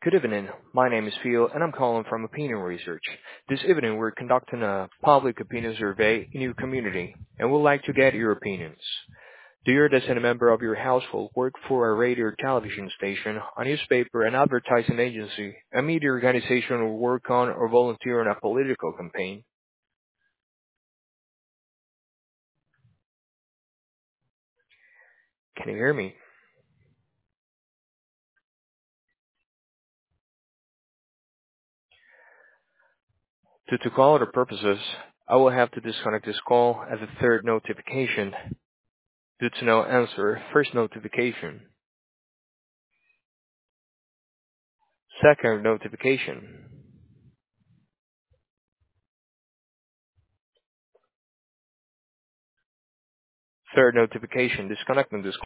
Good evening. My name is Phil, and I'm calling from Opinion Research. This evening, we're conducting a public opinion survey in your community, and we'd like to get your opinions. Do you, as a member of your household, work for a radio or television station, a newspaper, an advertising agency, a media organization, or work on or volunteer on a political campaign? Can you hear me? To call other purposes, I will have to disconnect this call as a third notification. Due to no answer, first notification. Second notification. Third notification, disconnecting this